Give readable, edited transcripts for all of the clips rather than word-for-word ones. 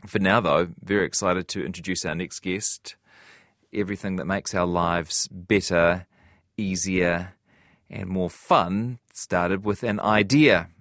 For now, though, very excited to introduce our next guest. Everything that makes our lives better, easier, and more fun started with an idea.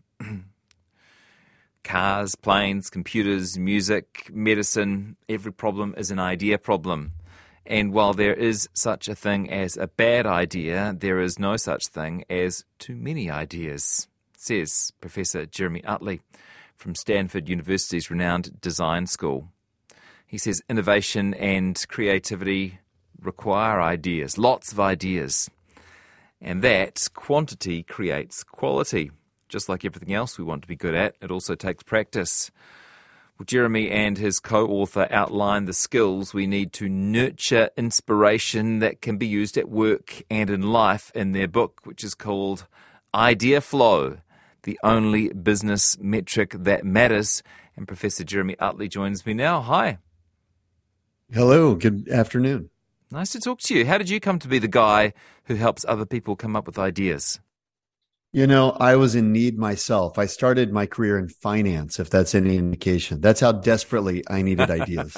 Cars, planes, computers, music, medicine, every problem is an idea problem. And while there is such a thing as a bad idea, there is no such thing as too many ideas, says Professor Jeremy Utley from Stanford University's renowned design school. He says innovation and creativity require ideas, lots of ideas, and that quantity creates quality. Just like everything else we want to be good at, it also takes practice. Well, Jeremy and his co-author outline the skills we need to nurture inspiration that can be used at work and in life in their book, which is called Idea Flow, the only business metric that matters. And Professor Jeremy Utley joins me now. Hi. Hello. Good afternoon. Nice to talk to you. How did you come to be the guy who helps other people come up with ideas? You know, I was in need myself. I started my career in finance, if that's any indication. That's how desperately I needed ideas.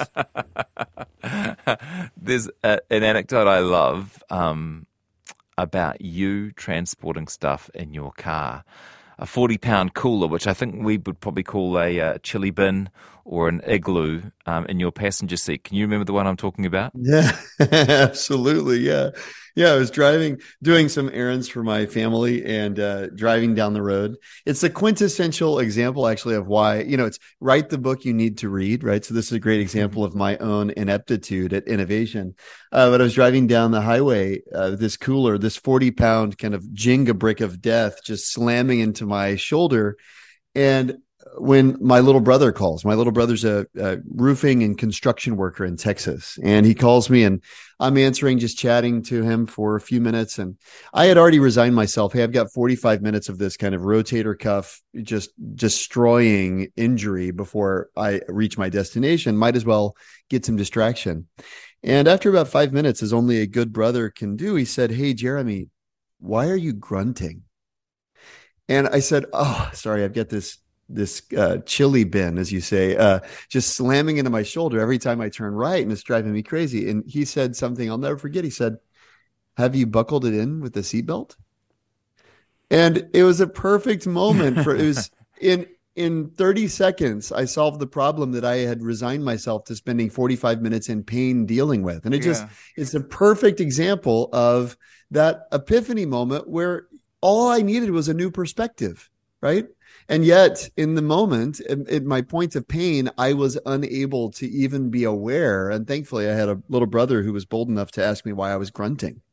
There's an anecdote I love about you transporting stuff in your car. A 40-pound cooler, which I think we would probably call a chili bin or an igloo in your passenger seat. Can you remember the one I'm talking about? Yeah, absolutely. Yeah. I was doing some errands for my family and driving down the road. It's a quintessential example, actually, of why, it's write the book you need to read, right? So this is a great example of my own ineptitude at innovation. But I was driving down the highway, this cooler, this 40-pound kind of Jenga brick of death just slamming into my shoulder. And when my little brother calls, my little brother's a roofing and construction worker in Texas, and he calls me and I'm answering, just chatting to him for a few minutes. And I had already resigned myself. Hey, I've got 45 minutes of this kind of rotator cuff, just destroying injury before I reach my destination. Might as well get some distraction. And after about 5 minutes, as only a good brother can do, he said, "Hey, Jeremy, why are you grunting?" And I said, "Oh, sorry, I've got this chili bin, as you say, just slamming into my shoulder every time I turn right, and it's driving me crazy." And he said something I'll never forget. He said, "Have you buckled it in with the seatbelt?" And it was a perfect moment it was in 30 seconds, I solved the problem that I had resigned myself to spending 45 minutes in pain dealing with. And it's a perfect example of that epiphany moment where all I needed was a new perspective, right? And yet, in the moment, at my point of pain, I was unable to even be aware. And thankfully, I had a little brother who was bold enough to ask me why I was grunting.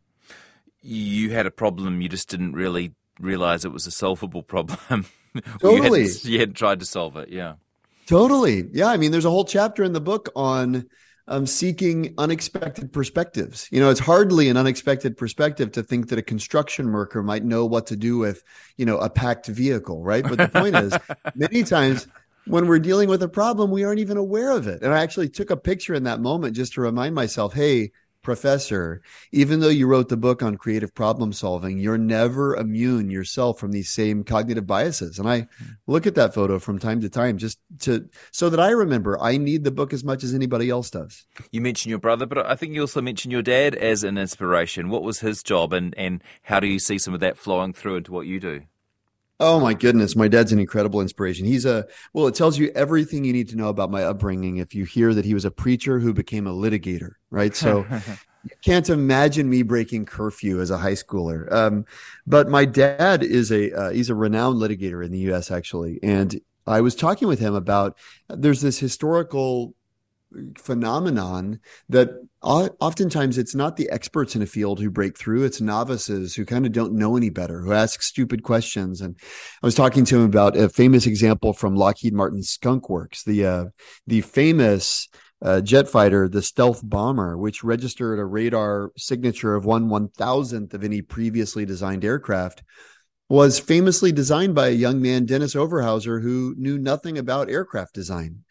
You had a problem, you just didn't really realize it was a solvable problem. Totally. You hadn't tried to solve it, yeah. Totally. Yeah. I mean, there's a whole chapter in the book on seeking unexpected perspectives. It's hardly an unexpected perspective to think that a construction worker might know what to do with, a packed vehicle, right? But the point is, many times when we're dealing with a problem, we aren't even aware of it. And I actually took a picture in that moment just to remind myself, hey, professor, even though you wrote the book on creative problem solving, you're never immune yourself from these same cognitive biases. And I look at that photo from time to time so that I remember I need the book as much as anybody else does. You mentioned your brother, but I think you also mentioned your dad as an inspiration. What was his job, and how do you see some of that flowing through into what you do? Oh my goodness. My dad's an incredible inspiration. It tells you everything you need to know about my upbringing if you hear that he was a preacher who became a litigator, right? So you can't imagine me breaking curfew as a high schooler. But my dad is he's a renowned litigator in the US, actually. And I was talking with him about, there's this historical phenomenon that oftentimes it's not the experts in a field who break through, it's novices who kind of don't know any better, who ask stupid questions. And I was talking to him about a famous example from Lockheed Martin's Skunk Works, the famous jet fighter, the stealth bomber, which registered a radar signature of 1/1000th of any previously designed aircraft, was famously designed by a young man, Dennis Overhauser, who knew nothing about aircraft design.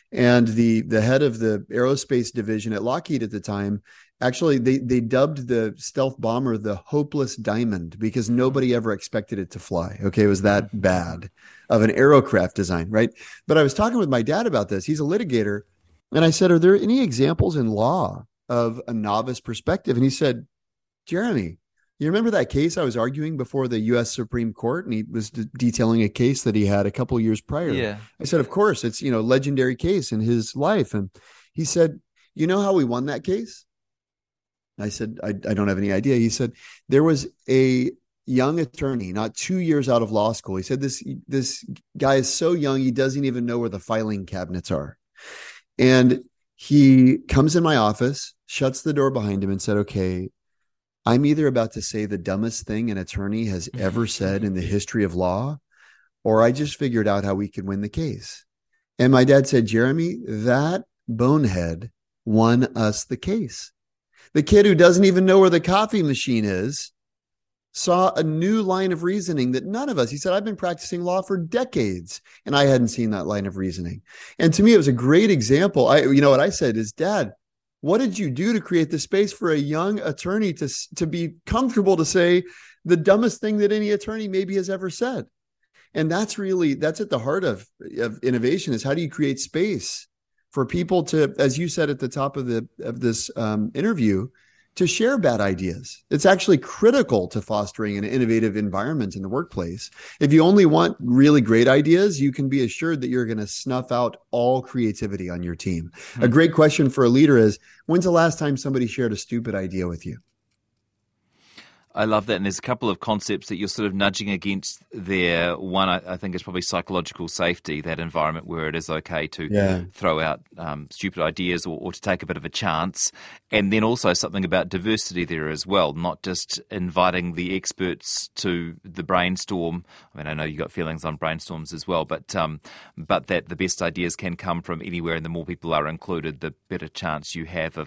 And the head of the aerospace division at Lockheed at the time, actually, they dubbed the stealth bomber the hopeless diamond because nobody ever expected it to fly. Okay, it was that bad of an aircraft design, right? But I was talking with my dad about this. He's a litigator. And I said, are there any examples in law of a novice perspective? And he said, Jeremy, you remember that case I was arguing before the U.S. Supreme Court, and he was detailing a case that he had a couple of years prior. Yeah. I said, of course, it's, legendary case in his life. And he said, you know how we won that case? I said, I don't have any idea. He said, there was a young attorney, not 2 years out of law school. He said, this guy is so young, he doesn't even know where the filing cabinets are. And he comes in my office, shuts the door behind him and said, okay, I'm either about to say the dumbest thing an attorney has ever said in the history of law, or I just figured out how we could win the case. And my dad said, Jeremy, that bonehead won us the case. The kid who doesn't even know where the coffee machine is saw a new line of reasoning that none of us, he said, I've been practicing law for decades and I hadn't seen that line of reasoning. And to me, it was a great example. What I said is, Dad, what did you do to create the space for a young attorney to be comfortable to say the dumbest thing that any attorney maybe has ever said? And that's at the heart of innovation, is how do you create space for people to, as you said at the top of this interview, to share bad ideas. It's actually critical to fostering an innovative environment in the workplace. If you only want really great ideas, you can be assured that you're going to snuff out all creativity on your team. A great question for a leader is, when's the last time somebody shared a stupid idea with you? I love that. And there's a couple of concepts that you're sort of nudging against there. One, I think, is probably psychological safety, that environment where it is okay to throw out stupid ideas or to take a bit of a chance. And then also something about diversity there as well, not just inviting the experts to the brainstorm. I mean, I know you've got feelings on brainstorms as well, but that the best ideas can come from anywhere, and the more people are included, the better chance you have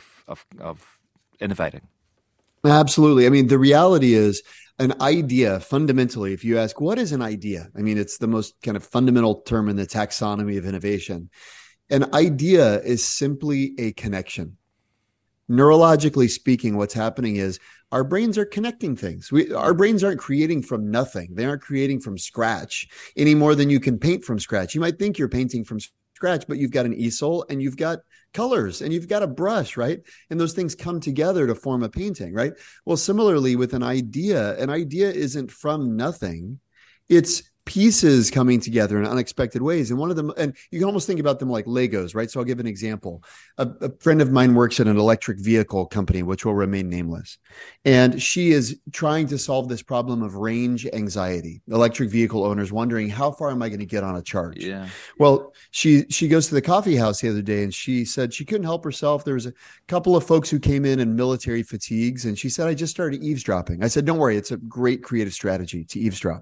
of innovating. Absolutely. I mean, the reality is an idea, fundamentally, if you ask, what is an idea? I mean, it's the most kind of fundamental term in the taxonomy of innovation. An idea is simply a connection. Neurologically speaking, what's happening is our brains are connecting things. Our brains aren't creating from nothing. They aren't creating from scratch any more than you can paint from scratch. You might think you're painting from scratch, but you've got an easel and you've got colors and you've got a brush, right? And those things come together to form a painting, right? Well, similarly with an idea isn't from nothing. It's pieces coming together in unexpected ways. And one of them, and you can almost think about them like Legos, right? So I'll give an example. A friend of mine works at an electric vehicle company, which will remain nameless. And she is trying to solve this problem of range anxiety. Electric vehicle owners wondering, how far am I going to get on a charge? Yeah. Well, she goes to the coffee house the other day and she said she couldn't help herself. There was a couple of folks who came in military fatigues. And she said, I just started eavesdropping. I said, don't worry. It's a great creative strategy to eavesdrop.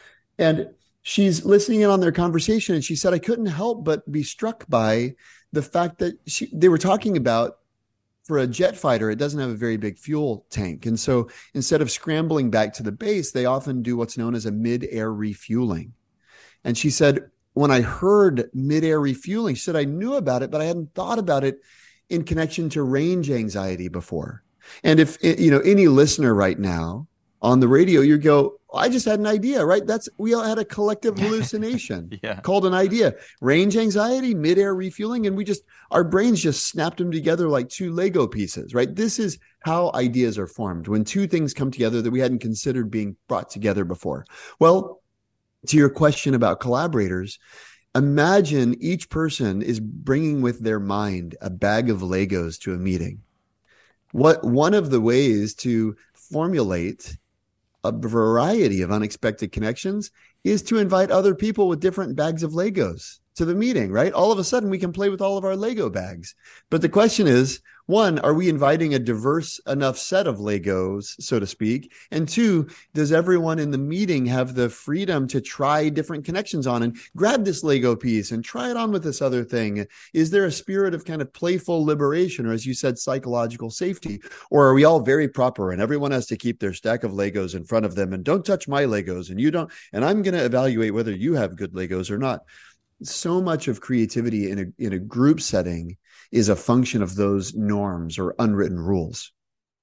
And she's listening in on their conversation. And she said, I couldn't help but be struck by the fact that they were talking about, for a jet fighter, it doesn't have a very big fuel tank. And so instead of scrambling back to the base, they often do what's known as a mid-air refueling. And she said, when I heard mid-air refueling, she said, I knew about it, but I hadn't thought about it in connection to range anxiety before. And if, any listener right now on the radio, you go, I just had an idea, right? We all had a collective hallucination called an idea. Range anxiety, mid-air refueling, and our brains just snapped them together like two Lego pieces, right? This is how ideas are formed, when two things come together that we hadn't considered being brought together before. Well, to your question about collaborators, imagine each person is bringing with their mind a bag of Legos to a meeting. One of the ways to formulate a variety of unexpected connections is to invite other people with different bags of Legos to the meeting, right? All of a sudden we can play with all of our Lego bags. But the question is, one, are we inviting a diverse enough set of Legos, so to speak? And two, does everyone in the meeting have the freedom to try different connections on and grab this Lego piece and try it on with this other thing? Is there a spirit of kind of playful liberation, or as you said, psychological safety? Or are we all very proper and everyone has to keep their stack of Legos in front of them and don't touch my Legos and you don't, and I'm going to evaluate whether you have good Legos or not? so much of creativity in a group setting is a function of those norms or unwritten rules.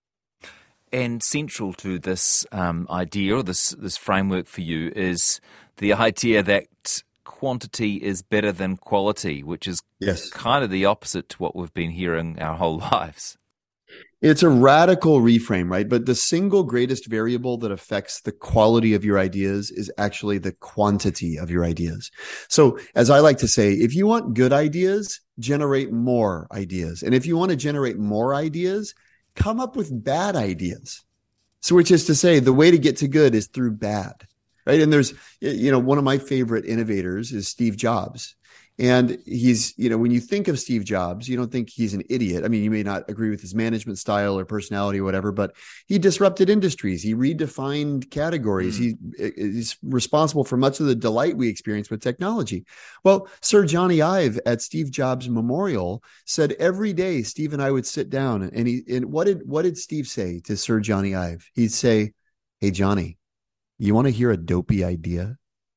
And central to this idea or this framework for you is the idea that quantity is better than quality, which is Yes. kind of the opposite to what we've been hearing our whole lives. It's a radical reframe, right? But the single greatest variable that affects the quality of your ideas is actually the quantity of your ideas. So, as I like to say, if you want good ideas, generate more ideas. And if you want to generate more ideas, come up with bad ideas. So, which is to say, the way to get to good is through bad, right? And there's, one of my favorite innovators is Steve Jobs. And he's, when you think of Steve Jobs, you don't think he's an idiot. I mean, you may not agree with his management style or personality or whatever, but he disrupted industries. He redefined categories. He's responsible for much of the delight we experience with technology. Well, Sir Johnny Ive at Steve Jobs Memorial said every day Steve and I would sit down, and what did Steve say to Sir Johnny Ive? He'd say, "Hey, Johnny, you want to hear a dopey idea?"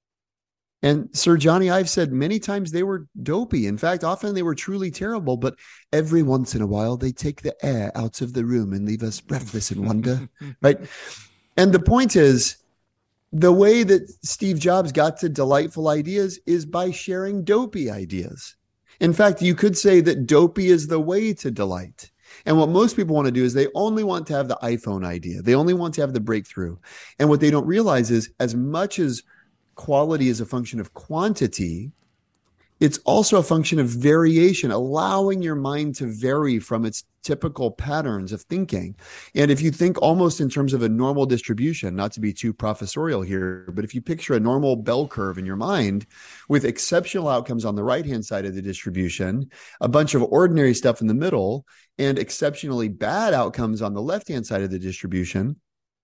And Sir Johnny Ive said many times they were dopey. In fact, often they were truly terrible, but every once in a while they take the air out of the room and leave us breathless in wonder, right? And the point is, the way that Steve Jobs got to delightful ideas is by sharing dopey ideas. In fact, you could say that dopey is the way to delight. And what most people want to do is they only want to have the iPhone idea. They only want to have the breakthrough. And what they don't realize is, as much as quality is a function of quantity, it's also a function of variation, allowing your mind to vary from its typical patterns of thinking. And if you think almost in terms of a normal distribution, not to be too professorial here, but if you picture a normal bell curve in your mind with exceptional outcomes on the right-hand side of the distribution, a bunch of ordinary stuff in the middle, and exceptionally bad outcomes on the left-hand side of the distribution,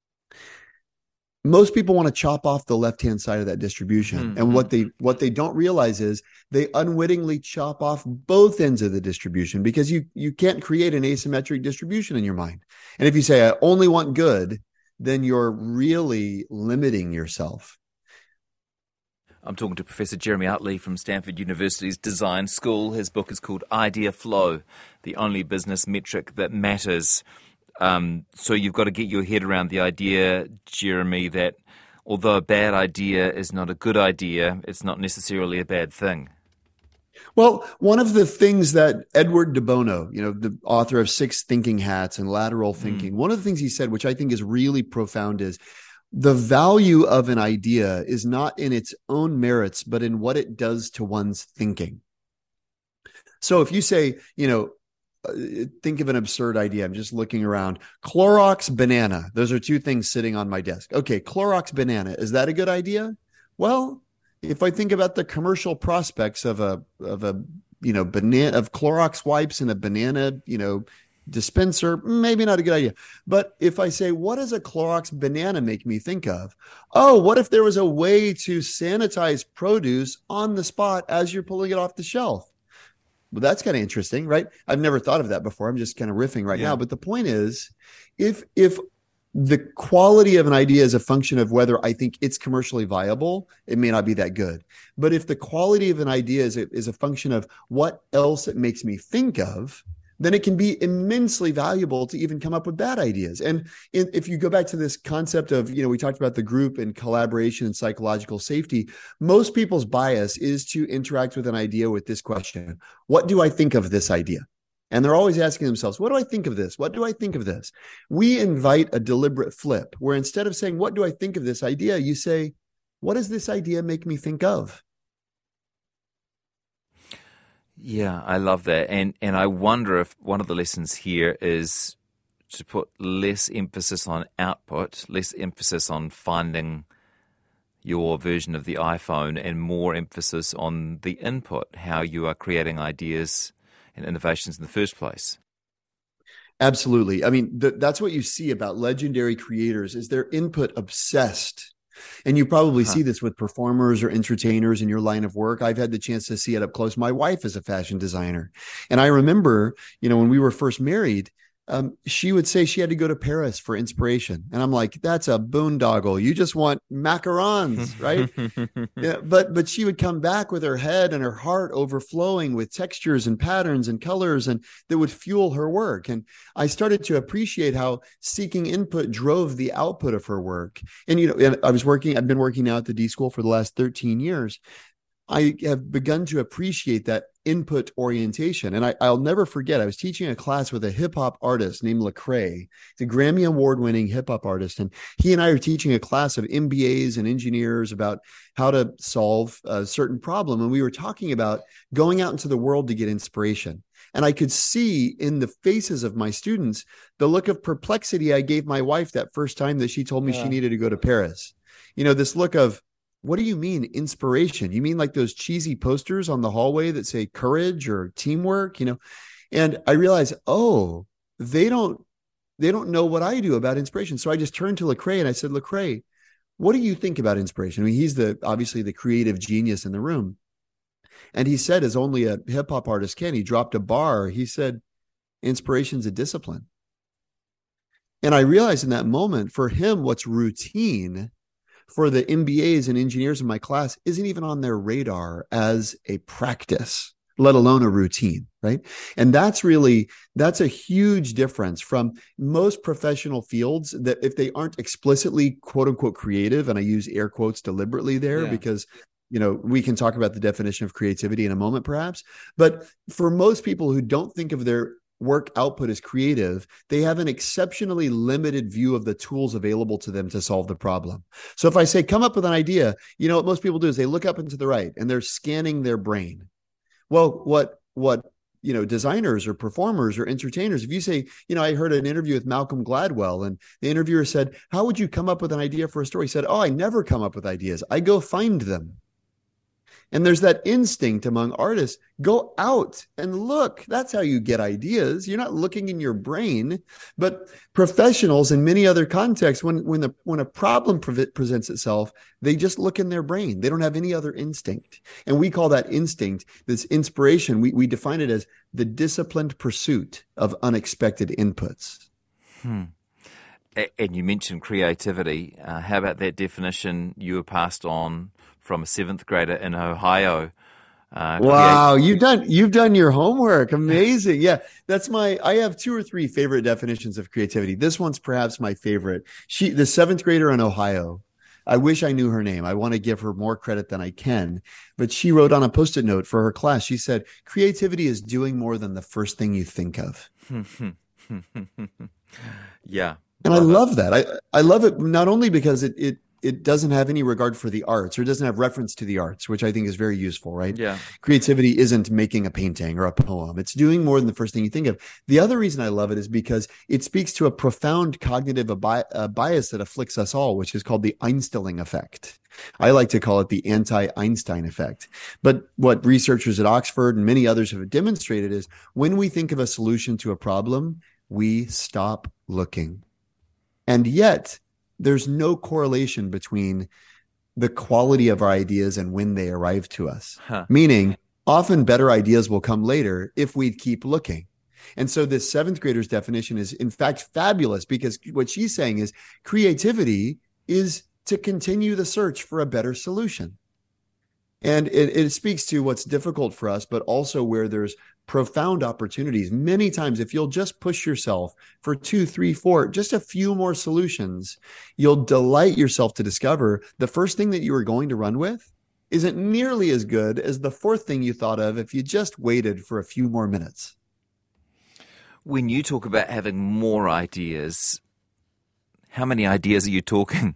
most people want to chop off the left-hand side of that distribution. And what they don't realize is they unwittingly chop off both ends of the distribution, because you can't create an asymmetric distribution in your mind. And if you say, I only want good, then you're really limiting yourself. I'm talking to Professor Jeremy Utley from Stanford University's Design School. His book is called Idea Flow, the only business metric that matters. So you've got to get your head around the idea, Jeremy, that although a bad idea is not a good idea, it's not necessarily a bad thing. Well, one of the things that Edward de Bono, the author of Six Thinking Hats and Lateral Thinking, one of the things he said, which I think is really profound, is the value of an idea is not in its own merits, but in what it does to one's thinking. So if you say, think of an absurd idea. I'm just looking around. Clorox banana. Those are two things sitting on my desk. Okay, Clorox banana. Is that a good idea? Well, if I think about the commercial prospects of a banana, of Clorox wipes and a banana, dispenser, maybe not a good idea. But if I say, what does a Clorox banana make me think of? Oh, what if there was a way to sanitize produce on the spot as you're pulling it off the shelf? Well, that's kind of interesting, right? I've never thought of that before. I'm just kind of riffing right now. But the point is, if the quality of an idea is a function of whether I think it's commercially viable, it may not be that good. But if the quality of an idea is a function of what else it makes me think of, then it can be immensely valuable to even come up with bad ideas. And if you go back to this concept of, we talked about the group and collaboration and psychological safety, most people's bias is to interact with an idea with this question: what do I think of this idea? And they're always asking themselves, what do I think of this? What do I think of this? We invite a deliberate flip where instead of saying, what do I think of this idea? You say, what does this idea make me think of? Yeah, I love that. And I wonder if one of the lessons here is to put less emphasis on output, less emphasis on finding your version of the iPhone, and more emphasis on the input, how you are creating ideas and innovations in the first place. Absolutely. I mean, that's what you see about legendary creators is they're input obsessed. And you probably see this with performers or entertainers in your line of work. I've had the chance to see it up close. My wife is a fashion designer. And I remember, when we were first married, she would say she had to go to Paris for inspiration. And I'm like, that's a boondoggle. You just want macarons, right? Yeah, but she would come back with her head and her heart overflowing with textures and patterns and colors, and that would fuel her work. And I started to appreciate how seeking input drove the output of her work. And and I've been working now at the D School for the last 13 years. I have begun to appreciate that input orientation. And I'll never forget, I was teaching a class with a hip hop artist named Lecrae. He's a Grammy Award winning hip hop artist. And he and I are teaching a class of MBAs and engineers about how to solve a certain problem. And we were talking about going out into the world to get inspiration. And I could see in the faces of my students the look of perplexity I gave my wife that first time that she told me she needed to go to Paris. This look of, what do you mean inspiration? You mean like those cheesy posters on the hallway that say courage or teamwork, And I realized, they don't know what I do about inspiration. So I just turned to Lecrae and I said, Lecrae, what do you think about inspiration? I mean, he's obviously the creative genius in the room. And he said, as only a hip hop artist can, he dropped a bar. He said, inspiration's a discipline. And I realized in that moment, for him, what's routine for the MBAs and engineers in my class isn't even on their radar as a practice, let alone a routine, right? And that's a huge difference from most professional fields that if they aren't explicitly quote unquote creative, and I use air quotes deliberately there because we can talk about the definition of creativity in a moment, perhaps. But for most people who don't think of their work output as creative, they have an exceptionally limited view of the tools available to them to solve the problem. So if I say, come up with an idea, what most people do is they look up and to the right and they're scanning their brain. Well, what designers or performers or entertainers, if you say, I heard an interview with Malcolm Gladwell, and the interviewer said, how would you come up with an idea for a story? He said, I never come up with ideas. I go find them. And there's that instinct among artists, go out and look. That's how you get ideas. You're not looking in your brain. But professionals in many other contexts, when a problem presents itself, they just look in their brain. They don't have any other instinct. And we call that instinct, this inspiration, we define it as the disciplined pursuit of unexpected inputs. And you mentioned creativity. How about that definition you were passed on from a 7th grader in Ohio? Wow, you've done your homework. Amazing. Yeah, I have 2 or 3 favorite definitions of creativity. This one's perhaps my favorite. The 7th grader in Ohio. I wish I knew her name. I want to give her more credit than I can. But she wrote on a Post-it note for her class, she said, creativity is doing more than the first thing you think of. Yeah. And I love that. I love it not only because it doesn't have any regard for the arts, or doesn't have reference to the arts, which I think is very useful, right? Yeah. Creativity isn't making a painting or a poem. It's doing more than the first thing you think of. The other reason I love it is because it speaks to a profound cognitive bias that afflicts us all, which is called the Einstellung effect. I like to call it the anti-Einstein effect. But what researchers at Oxford and many others have demonstrated is when we think of a solution to a problem, we stop looking. And yet, there's no correlation between the quality of our ideas and when they arrive to us. Meaning, often better ideas will come later if we keep looking. And so this 7th grader's definition is, in fact, fabulous, because what she's saying is creativity is to continue the search for a better solution. And it speaks to what's difficult for us, but also where there's profound opportunities. Many times, if you'll just push yourself for 2, 3, 4, just a few more solutions, you'll delight yourself to discover the first thing that you were going to run with isn't nearly as good as the 4th thing you thought of if you just waited for a few more minutes. When you talk about having more ideas, how many ideas are you talking?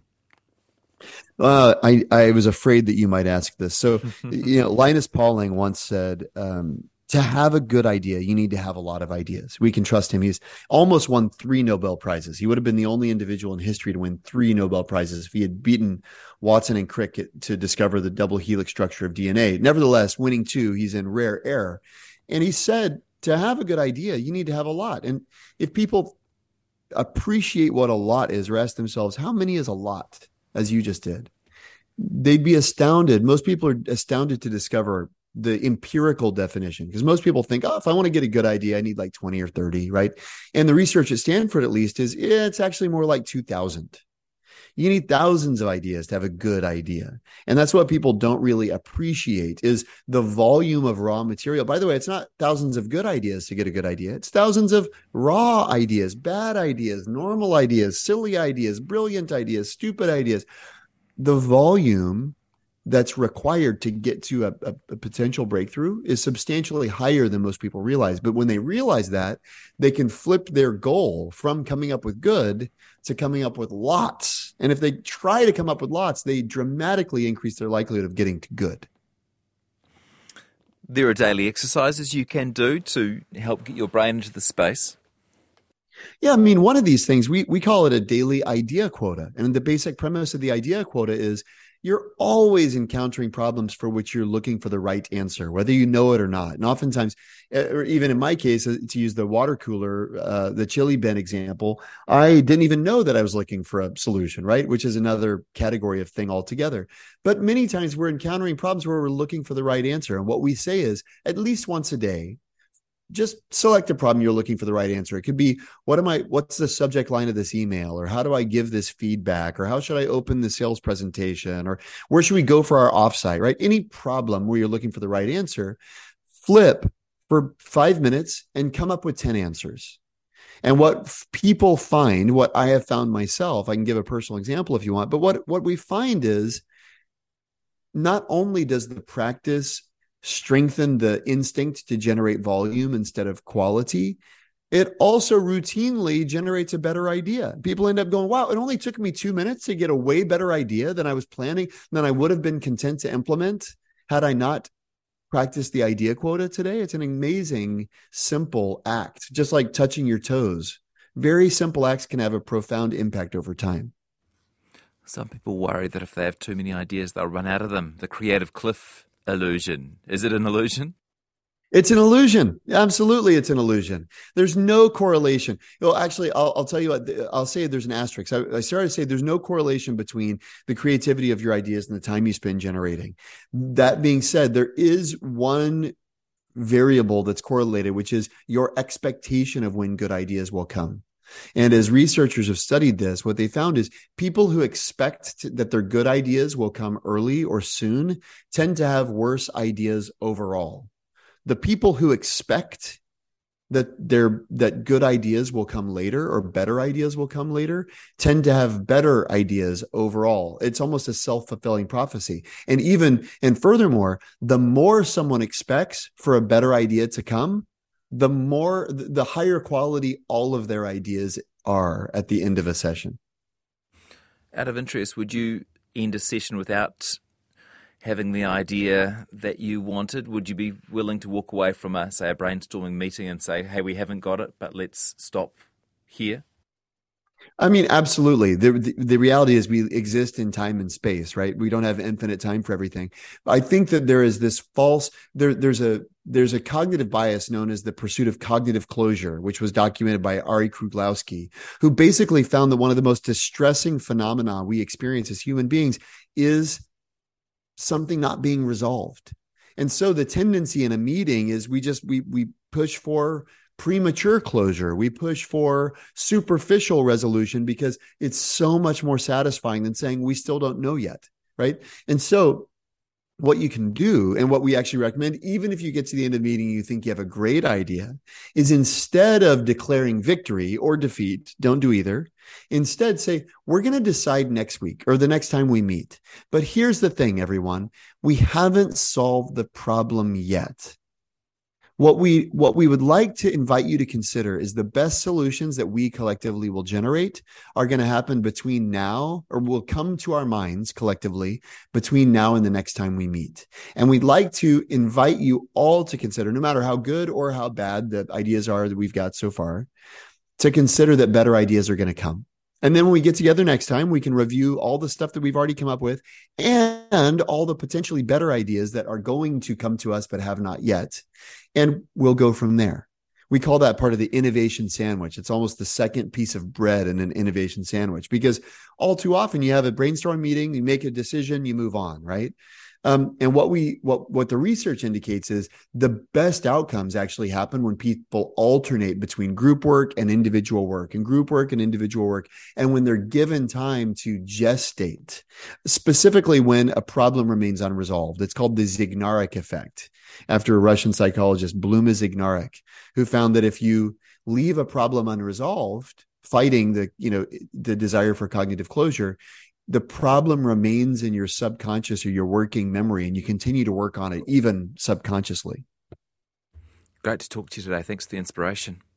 I was afraid that you might ask this. So, Linus Pauling once said, to have a good idea, you need to have a lot of ideas. We can trust him. He's almost won 3 Nobel Prizes. He would have been the only individual in history to win 3 Nobel Prizes if he had beaten Watson and Crick to discover the double helix structure of DNA. Nevertheless, winning 2, he's in rare air. And he said, to have a good idea, you need to have a lot. And if people appreciate what a lot is, or ask themselves, how many is a lot, as you just did, they'd be astounded. Most people are astounded to discover the empirical definition, because most people think, oh, if I want to get a good idea, I need like 20 or 30, right? And the research at Stanford, at least, is it's actually more like 2,000. You need thousands of ideas to have a good idea. And that's what people don't really appreciate is the volume of raw material. By the way, it's not thousands of good ideas to get a good idea. It's thousands of raw ideas, bad ideas, normal ideas, silly ideas, brilliant ideas, stupid ideas. The volume that's required to get to a potential breakthrough is substantially higher than most people realize. But when they realize that, they can flip their goal from coming up with good to coming up with lots. And if they try to come up with lots, they dramatically increase their likelihood of getting to good. There are daily exercises you can do to help get your brain into the space. Yeah, I mean, one of these things, we call it a daily idea quota. And the basic premise of the idea quota is you're always encountering problems for which you're looking for the right answer, whether you know it or not. And oftentimes, or even in my case, to use the water cooler, the chili bin example, I didn't even know that I was looking for a solution, right? Which is another category of thing altogether. But many times we're encountering problems where we're looking for the right answer. And what we say is at least once a day, just select a problem you're looking for the right answer. It could be, what's the subject line of this email? Or how do I give this feedback? Or how should I open the sales presentation? Or where should we go for our offsite, right? Any problem where you're looking for the right answer, flip for 5 minutes and come up with 10 answers. And what people find, what I have found myself, I can give a personal example if you want, but what we find is not only does the practice strengthen the instinct to generate volume instead of quality, it also routinely generates a better idea. People end up going, wow, it only took me 2 minutes to get a way better idea than I was planning, than I would have been content to implement had I not practiced the idea quota today. It's an amazing, simple act, just like touching your toes. Very simple acts can have a profound impact over time. Some people worry that if they have too many ideas, they'll run out of them. The creative cliff illusion. Is it an illusion? It's an illusion. Absolutely, it's an illusion. There's no correlation. Well, actually, I'll tell you what, I'll say there's an asterisk. I started to say there's no correlation between the creativity of your ideas and the time you spend generating. That being said, there is one variable that's correlated, which is your expectation of when good ideas will come. And as researchers have studied this, what they found is people who expect that their good ideas will come early or soon tend to have worse ideas overall. The people who expect that good ideas will come later or better ideas will come later tend to have better ideas overall. It's almost a self-fulfilling prophecy. And furthermore, the more someone expects for a better idea to come, the higher quality all of their ideas are at the end of a session. Out of interest, would you end a session without having the idea that you wanted? Would you be willing to walk away from a brainstorming meeting and say, hey, we haven't got it, but let's stop here? I mean, absolutely. The reality is we exist in time and space, right? We don't have infinite time for everything. I think that there is this there's a cognitive bias known as the pursuit of cognitive closure, which was documented by Ari Kruglowski, who basically found that one of the most distressing phenomena we experience as human beings is something not being resolved. And so the tendency in a meeting is we push for premature closure. We push for superficial resolution because it's so much more satisfying than saying we still don't know yet, right? And so what you can do, and what we actually recommend, even if you get to the end of the meeting and you think you have a great idea, is instead of declaring victory or defeat, don't do either. Instead, say, we're going to decide next week or the next time we meet. But here's the thing, everyone. We haven't solved the problem yet. What we would like to invite you to consider is the best solutions that we collectively will generate are going to happen between now, or will come to our minds collectively between now and the next time we meet. And we'd like to invite you all to consider, no matter how good or how bad the ideas are that we've got so far, to consider that better ideas are going to come. And then when we get together next time, we can review all the stuff that we've already come up with and all the potentially better ideas that are going to come to us but have not yet. And we'll go from there. We call that part of the innovation sandwich. It's almost the second piece of bread in an innovation sandwich, because all too often you have a brainstorm meeting, you make a decision, you move on, right? And what the research indicates is the best outcomes actually happen when people alternate between group work and individual work, and group work and individual work, and when they're given time to gestate, specifically when a problem remains unresolved. It's called the Zygarnik effect, after a Russian psychologist, Bluma Zygarnik, who found that if you leave a problem unresolved, fighting the desire for cognitive closure, the problem remains in your subconscious or your working memory, and you continue to work on it even subconsciously. Great to talk to you today. Thanks for the inspiration.